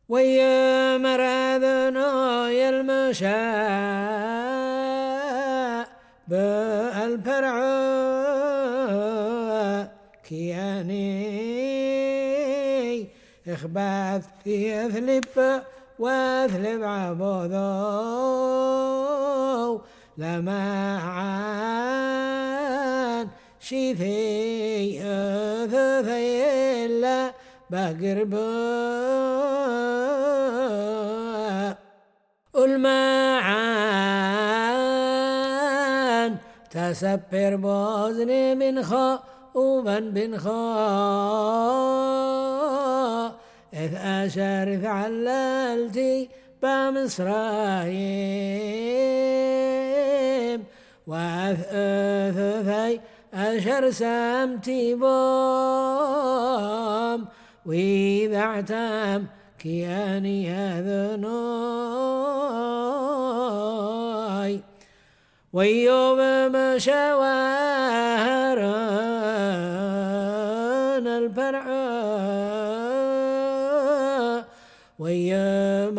ويا مرادنا يلمشاء بالفرع كياني إخباث يثلب واثلب عبوذو لما عان شيثي أثثي إلا بقرب المعان تسبر بوزني من خا ومن بن خا إذ أشار عللتي بمصرايم وأثثي أشر سمتي بوم وإذا اعتم كياني هذنوي ويوم مشاورن الفرع ويوم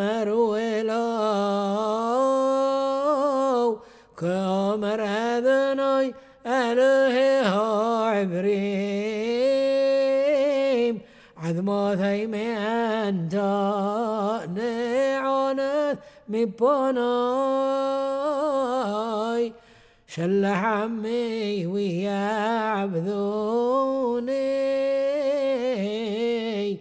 رويلو كامر هذنوي أله عبريم عذمو ثيمي أنت نعونت مبوناي شلح عمي ويعبدوني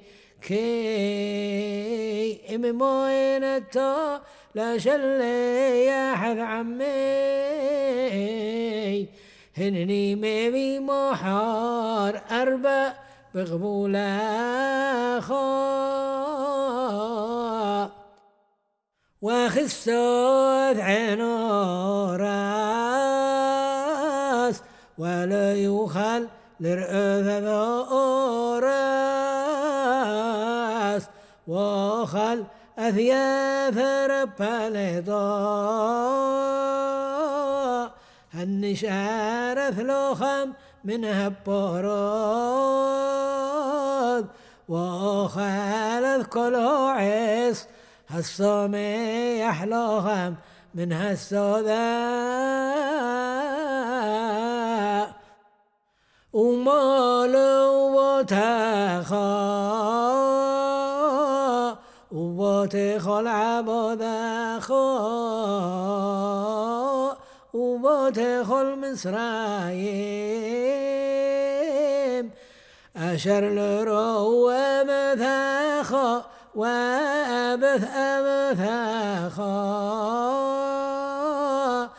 كي إمموينتا لا شلي يحذ عمي هنني مبي محار أربع بقبول أخا وخسوت عينو راس ولا يخل لرؤذ راس وخل أثياث رب الإضاء النشار ثلوخم من هبورود وخالذ كل عيس هالصومي يحلوهم من هالسوداء ومالو وتخا وبوتخو العبود أخو وبوتخو المصرايم أشر لرو ومثاخو وأبث أبثاخو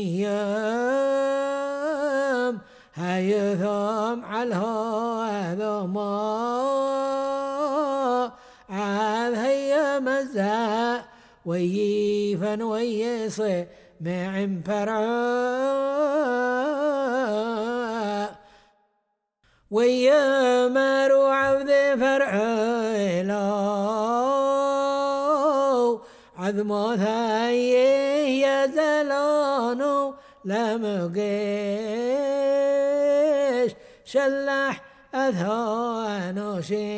ميام هايثم عالهو هذوما عاد هيا مزا ويفا ويصي معن فرعا ويا مارو عبد فرعا لو عظمو ثاي يا زلانو لمقيش شلح أثانو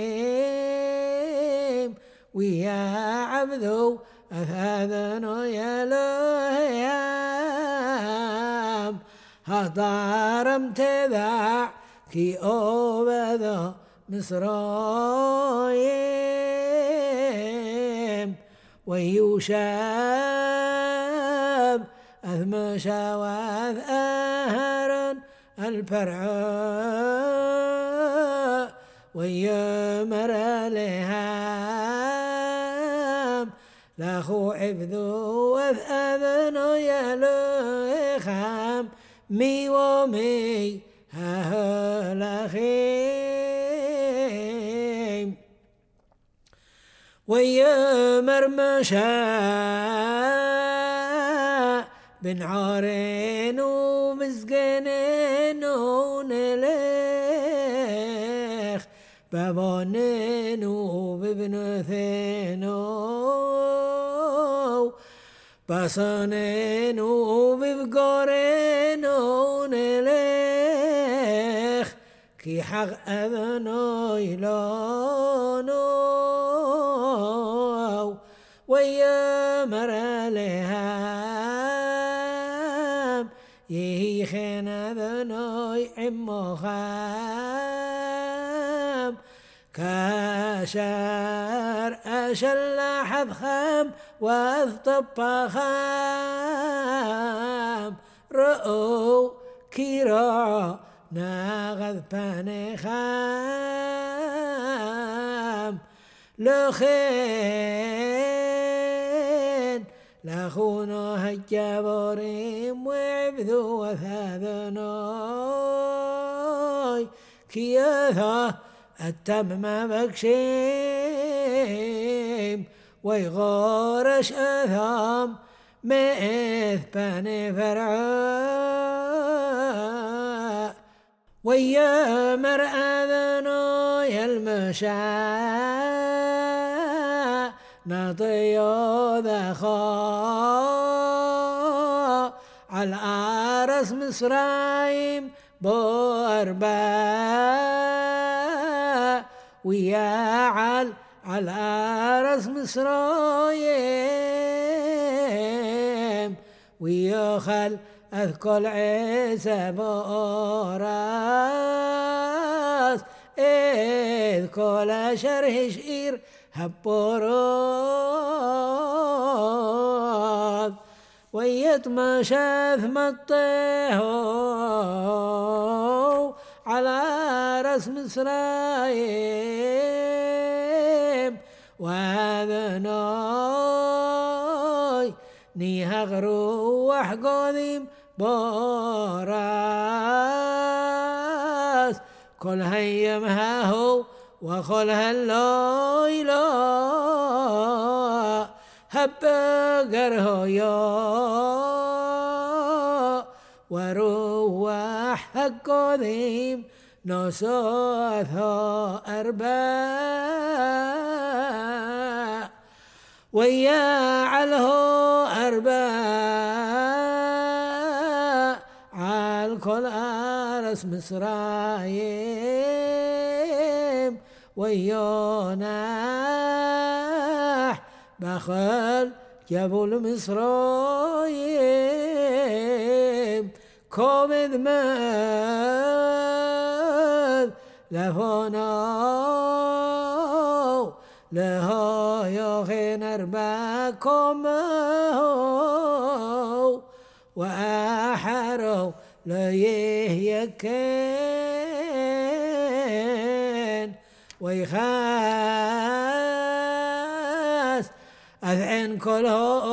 شيم ويا عبدو أثاذنو يا لهيام هضارم تذاع كي أوبذو مصرايم ويوشاب أثم شواذ أهرا الفرعاء ويمر لهام لاخو عبدو أذنو يلخام مي ومي هالاخيم ويمر مشاء بن عارين ومزقنين ونلخ بابونين وببنثين بصنين وببقارين ونلخ كي حق أذنو يلانو ويمر لهام يخنا ذنوي عمو خام كاشر أشل حذ خام واذطب خام رؤو كيرا ناغذ باني خام لخين لخونا هجابوريم وعبذو وثاذناي كياثا التم ما بكشيم ويغورش أثام مئث بني فرعاء ويا مرأذنا المشاء نطيو ذخاء على عرس مصرايم بورباء ويا على عرس مصرايم ويا خل أذكر عيسى بوراس إذ كل شره شئير هبوراس ويتمشى ثمطيه على رأس مصرايم وهذا ناي نيهغ روح قديم براس كل هيمها هو وكل هالليلة هبقره يا وروح قديم نصاثها أرباع ويا عله أرباع عال كل أرس مصرايم ويوناح بخل جبل مصرايم كومد ماد لفوناو لها يخين أرباكم وأحروا ليهيكين ويخاس أذعن كل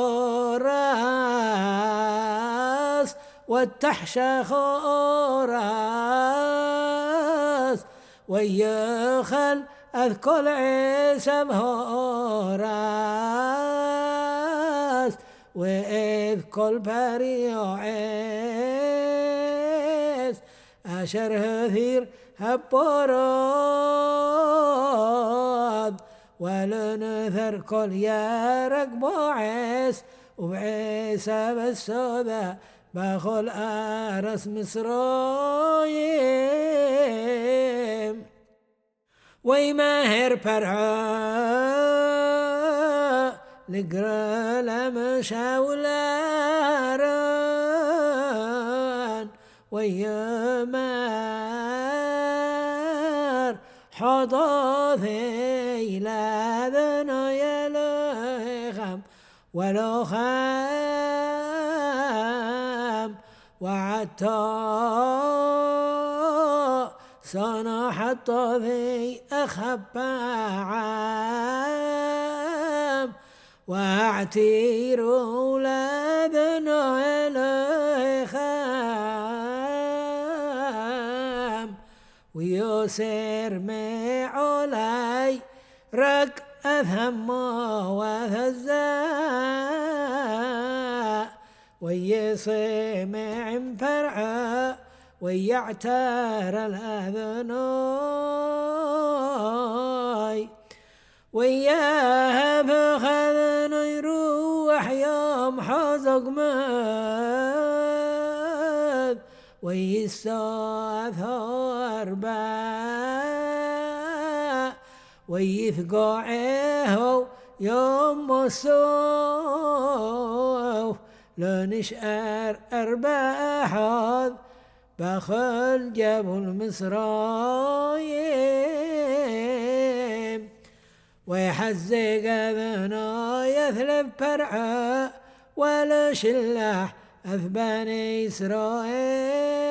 راس والتحشى راس ويخل أذكر عيسى بهوراس وإذ كل بريو عيس أشر هثير هبوراد ولنثر كل يارق بعيس وعيسى بالسودا بخل أرس مصرايم ويماهر برعا لقرا لمشاولاران ويمار حضاثي لذنا يلخم ولو خام وعطا صنع حتى ذي أخبى عام واعتير أولادنا إليخام ويسير معولاي رك أفهم وثزاء ويصيمع فرعا ويعتار الأذناي وياها فخذن يروح يوم حزق ماذ ويستاث أرباع ويثقعه يوم السوف لنشأر أرباحات بخل جبل مصرايم ويحزق ابنا يثلب فرعا ولا شلاح أثبان إسرائيل